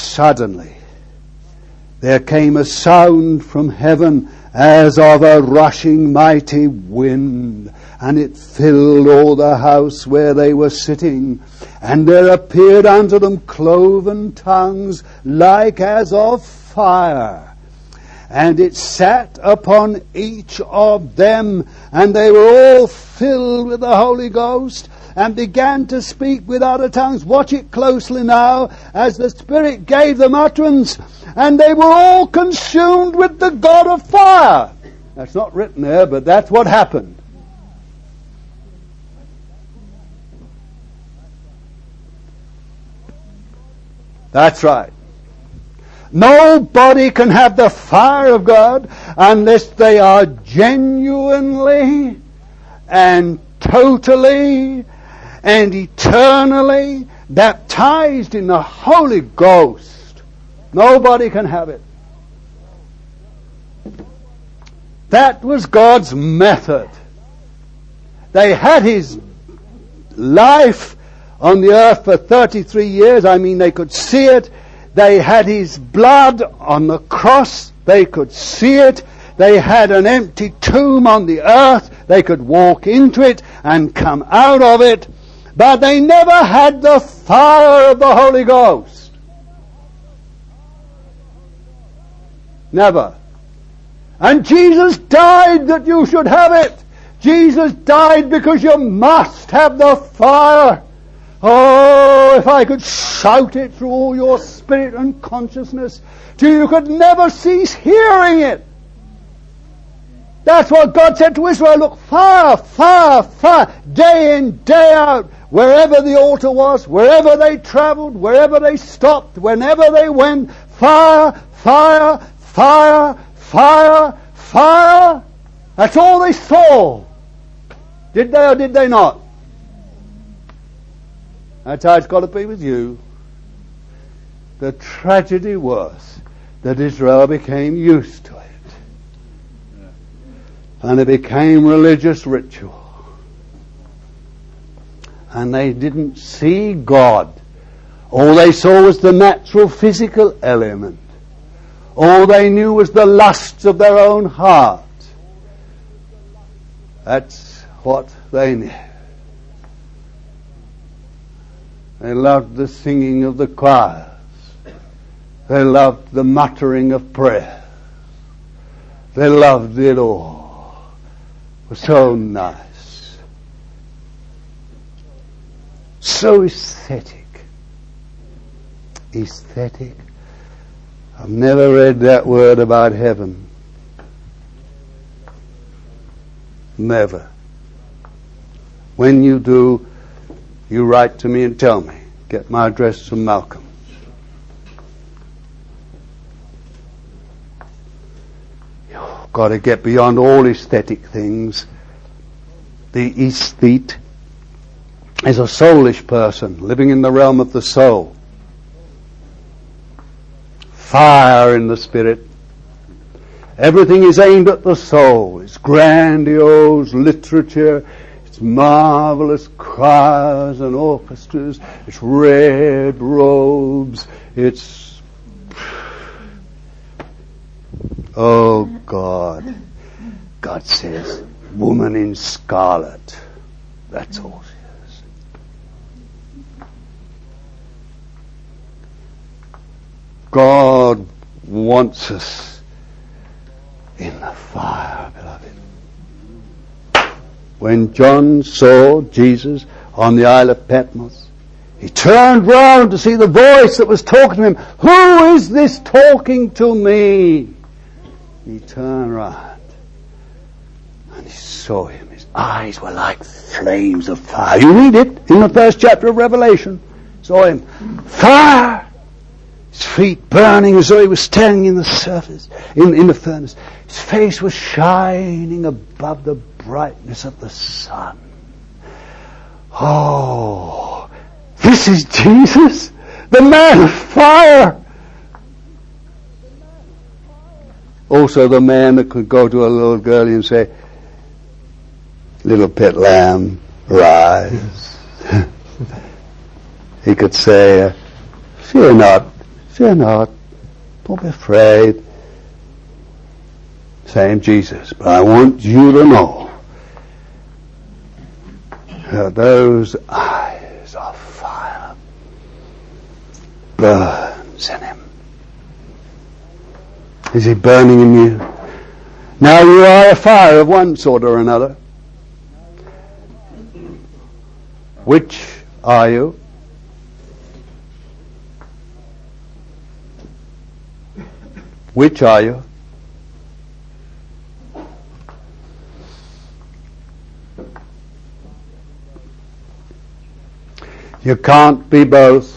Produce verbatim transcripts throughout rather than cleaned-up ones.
suddenly there came a sound from heaven as of a rushing mighty wind, and it filled all the house where they were sitting. And there appeared unto them cloven tongues like as of fire, and it sat upon each of them, and they were all filled with the Holy Ghost, and began to speak with other tongues. Watch it closely now, as the Spirit gave them utterance, and they were all consumed with the God of fire. That's not written there, but that's what happened. That's right. Nobody can have the fire of God unless they are genuinely and totally and eternally baptized in the Holy Ghost. Nobody can have it. That was God's method. They had His life on the earth for thirty-three years. I mean, they could see it. They had His blood on the cross. They could see it. They had an empty tomb on the earth. They could walk into it and come out of it. But they never had the fire of the Holy Ghost. Never. And Jesus died that you should have it. Jesus died because you must have the fire. Oh, if I could shout it through all your spirit and consciousness till you could never cease hearing it. That's what God said to Israel. Look, fire, fire, fire, day in, day out, wherever the altar was, wherever they travelled, wherever they stopped, whenever they went, fire, fire, fire, fire, fire. That's all they saw. Did they or did they not? That's how it's got to be with you. The tragedy was that Israel became used to it. And it became religious ritual. And they didn't see God. All they saw was the natural physical element. All they knew was the lusts of their own heart. That's what they knew. They loved the singing of the choirs. They loved the muttering of prayer. They loved it all. It was so nice. So aesthetic. Aesthetic. I've never read that word about heaven. Never. When you do, you write to me and tell me. Get my address from Malcolm. You've got to get beyond all aesthetic things. The aesthete is a soulish person living in the realm of the soul. Fire in the spirit. Everything is aimed at the soul. It's grandiose literature. It's marvelous choirs and orchestras. It's red robes. It's... Oh God. God says, woman in scarlet. That's all she is. God wants us in the fire, beloved. When John saw Jesus on the Isle of Patmos, he turned round to see the voice that was talking to him. Who is this talking to me? He turned round and he saw him. His eyes were like flames of fire. You read it in the first chapter of Revelation. Saw him. Fire! His feet burning as though he was standing in the surface, in, in the furnace. His face was shining above the brightness of the sun. Oh, this is Jesus, the man of fire. Also the man that could go to a little girl and say, little pet lamb, rise. He could say, fear not, Fear not. Don't be afraid. Same Jesus. But I want you to know that those eyes of fire burns in him. Is he burning in you? Now you are a fire of one sort or another. Which are you? Which are you? You can't be both.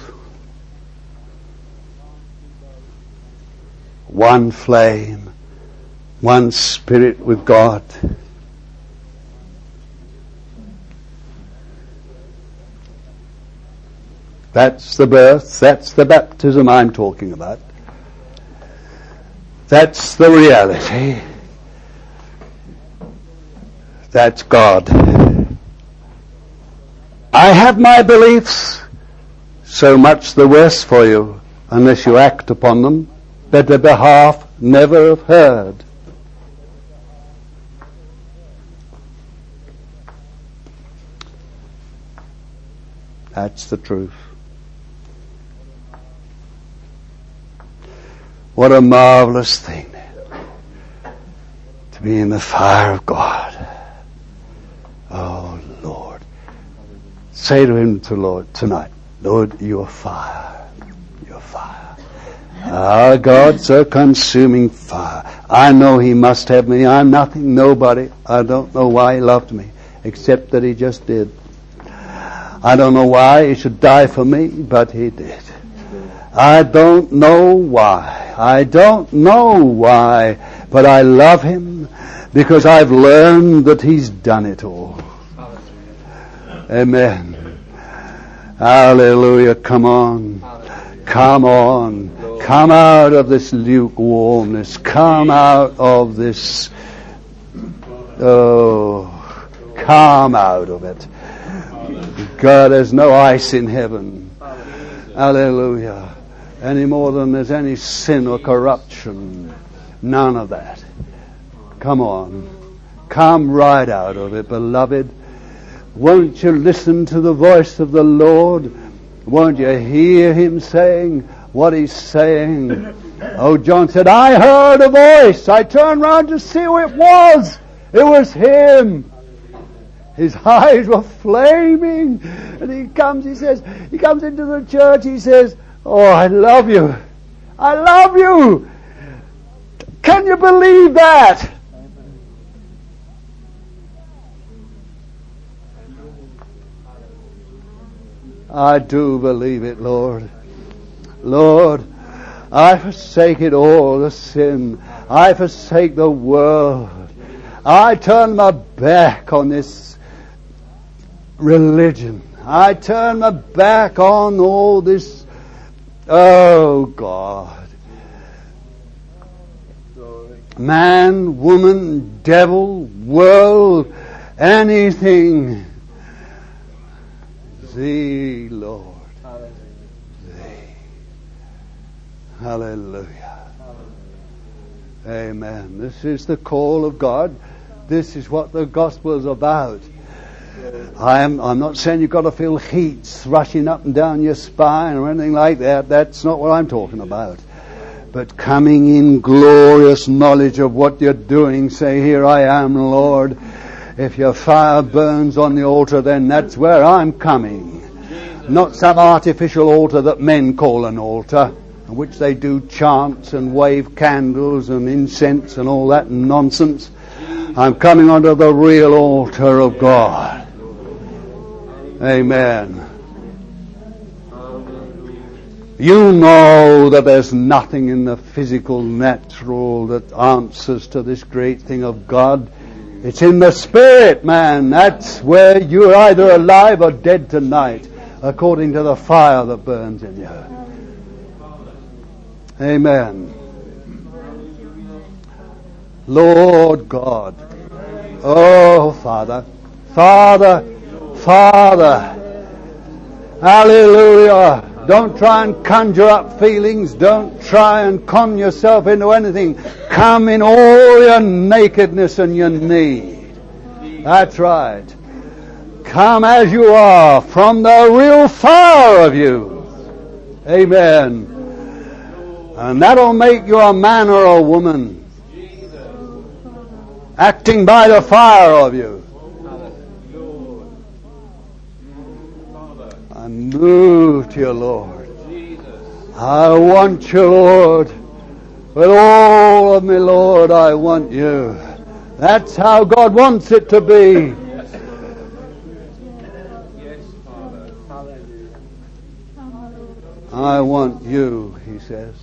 One flame, one spirit with God. That's the birth, that's the baptism I'm talking about. That's the reality. That's God. I have my beliefs, so much the worse for you, unless you act upon them. Better be half never have heard. That's the truth. What a marvelous thing to be in the fire of God. Oh Lord. Say to him, to Lord, tonight, Lord, you're fire. You're fire. Our God's a consuming fire. I know he must have me. I'm nothing, nobody. I don't know why he loved me, except that he just did. I don't know why he should die for me, but he did. I don't know why. I don't know why, but I love him because I've learned that he's done it all. Amen. Hallelujah. Come on. Come on. Come out of this lukewarmness. Come out of this. Oh, come out of it. God, there's no ice in heaven. Hallelujah. Any more than there's any sin or corruption. None of that. Come on. Come right out of it, beloved. Won't you listen to the voice of the Lord? Won't you hear him saying what he's saying? Oh, John said, I heard a voice. I turned round to see who it was. It was him. His eyes were flaming. And he comes, he says, he comes into the church, he says, oh, I love you. I love you. Can you believe that? I do believe it, Lord. Lord, I forsake it all, the sin. I forsake the world. I turn my back on this religion. I turn my back on all this. Oh, God. Man, woman, devil, world, anything. Thee, Lord. Thee. Hallelujah. Amen. This is the call of God. This is what the gospel is about. I'm, I'm not saying you've got to feel heats rushing up and down your spine or anything like that. That's not what I'm talking about. But coming in glorious knowledge of what you're doing, say, here I am, Lord. If your fire burns on the altar, then that's where I'm coming. Not some artificial altar that men call an altar, in which they do chants and wave candles and incense and all that nonsense. I'm coming onto the real altar of God. Amen. You know that there's nothing in the physical, natural that answers to this great thing of God. It's in the Spirit, man. That's where you're either alive or dead tonight, according to the fire that burns in you. Amen. Lord God. Oh, Father. Father. Father. Hallelujah. Don't try and conjure up feelings. Don't try and con yourself into anything. Come in all your nakedness and your need. That's right. Come as you are, from the real fire of you. Amen. And that'll make you a man or a woman. Acting by the fire of you. I move to you, Lord. I want you, Lord. With all of me, Lord, I want you. That's how God wants it to be. I want you, he says.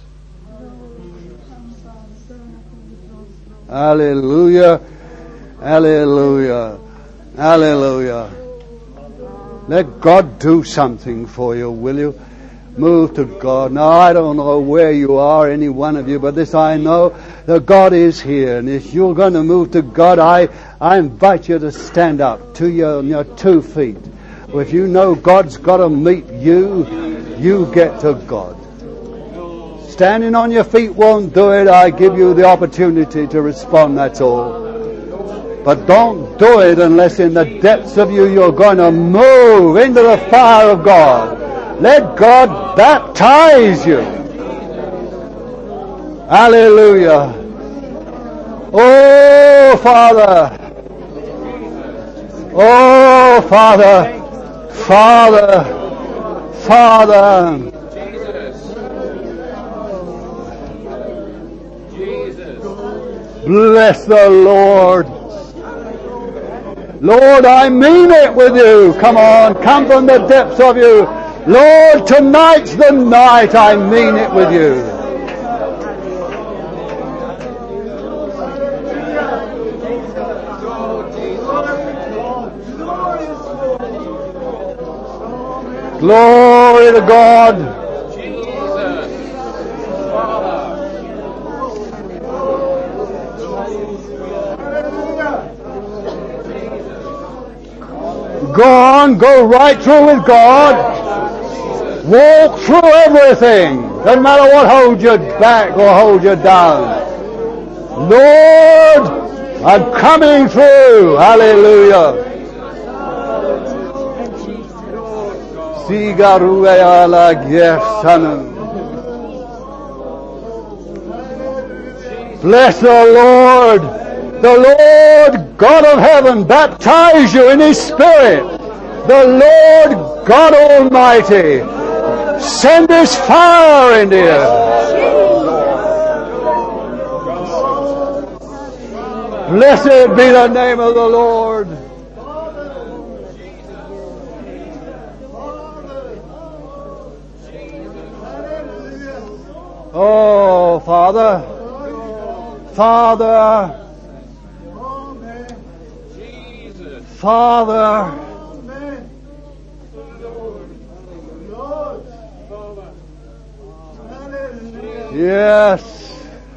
Hallelujah. Hallelujah. Hallelujah. Let God do something for you, will you? Move to God. Now, I don't know where you are, any one of you, but this I know, that God is here. And if you're going to move to God, I, I invite you to stand up to your, your two feet. If you know God's got to meet you, you get to God. Standing on your feet won't do it. I give you the opportunity to respond, that's all. But don't do it unless in the depths of you you're going to move into the fire of God. Let God baptize you. Hallelujah. Oh, Father. Oh, Father. Father. Father. Bless the Lord. Lord, I mean it with you. Come on, come from the depths of you. Lord, tonight's the night. I mean it with you. Glory to God. Go on, go right through with God. Walk through everything. Doesn't matter what holds you back or holds you down. Lord, I'm coming through. Hallelujah. Bless the Lord. The Lord God of heaven baptize you in His Spirit. The Lord God Almighty send His fire into you. Blessed be the name of the Lord. Oh, Father, Father, Father, yes,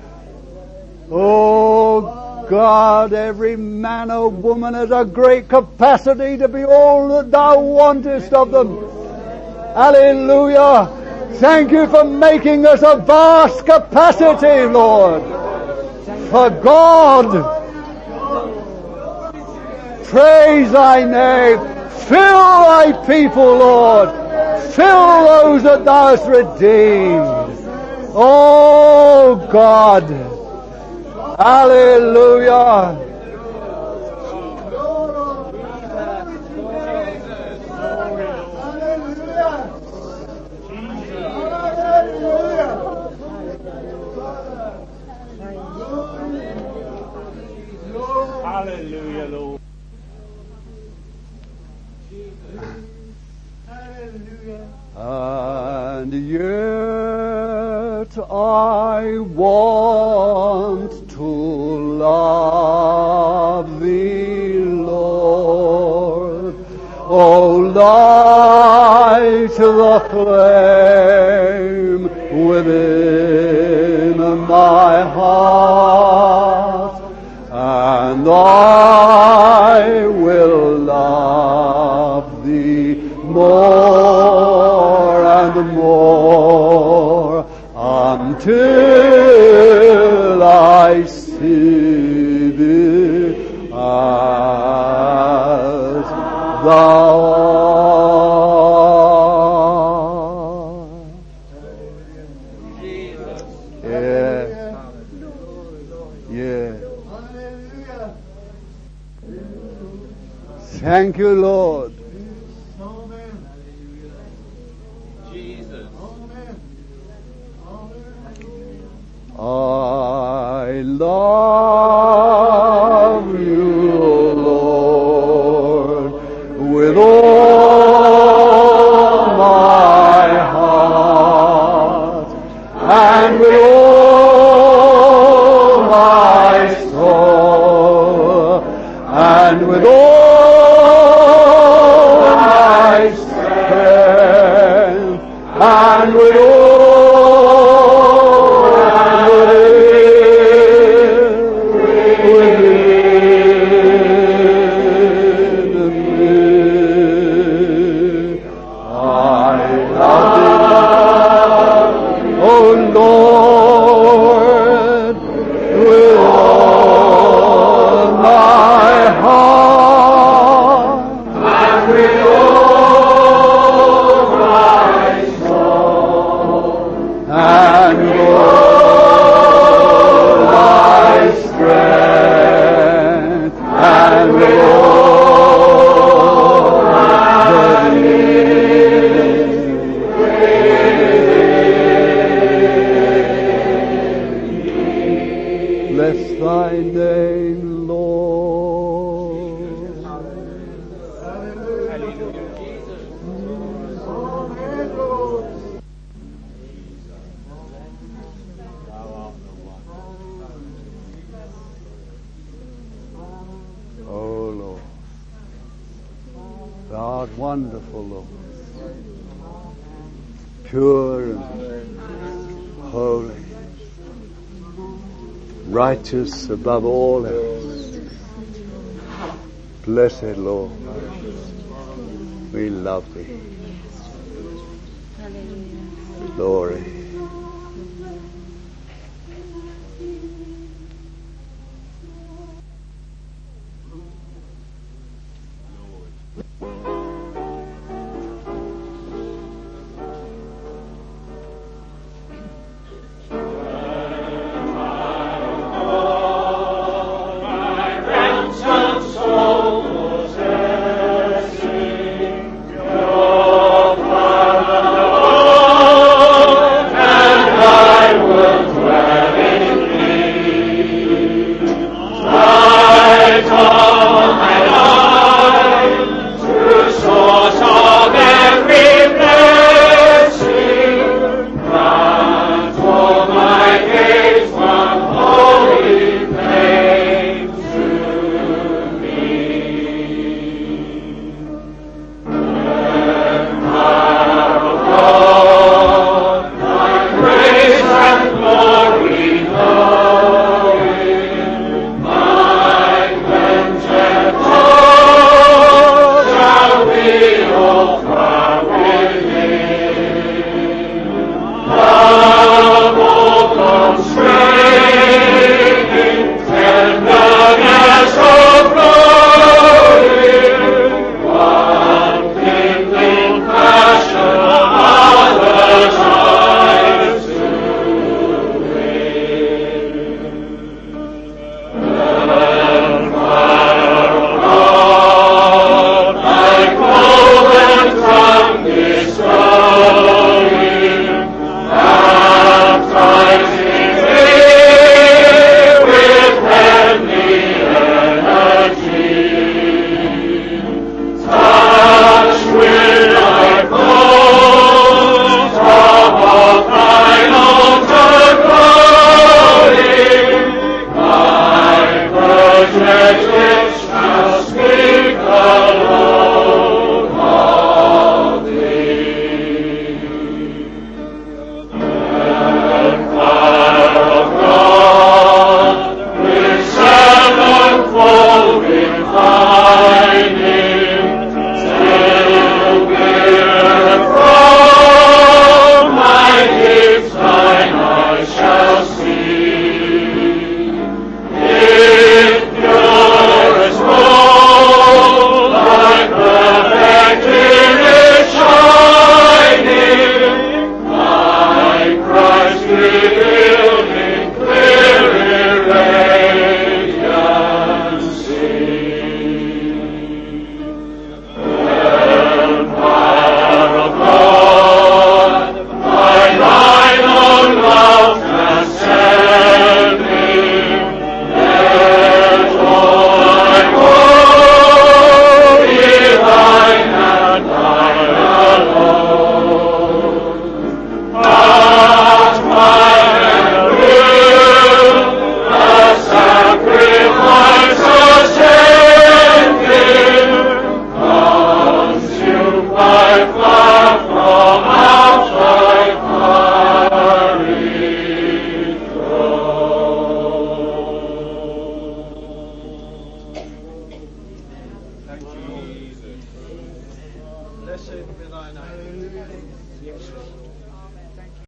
oh God, every man or woman has a great capacity to be all that thou wantest of them. Hallelujah. Thank you for making us a vast capacity, Lord. For God, praise thy name. Fill thy people, Lord. Fill those that thou hast redeemed. Oh God. Hallelujah. Hallelujah, Lord. And yet I want to love thee, Lord. Oh, light the flame within my heart, and I will love thee more and more until I see thee as thou art. Yeah. Yeah. Thank you, Lord. I love you, Lord, with all my heart and with all my soul and with all my strength and with all wonderful, Lord. Pure and holy. Righteous above all else. Blessed Lord. We love thee. Glory. Thank you, Lord. Blessed be thy name.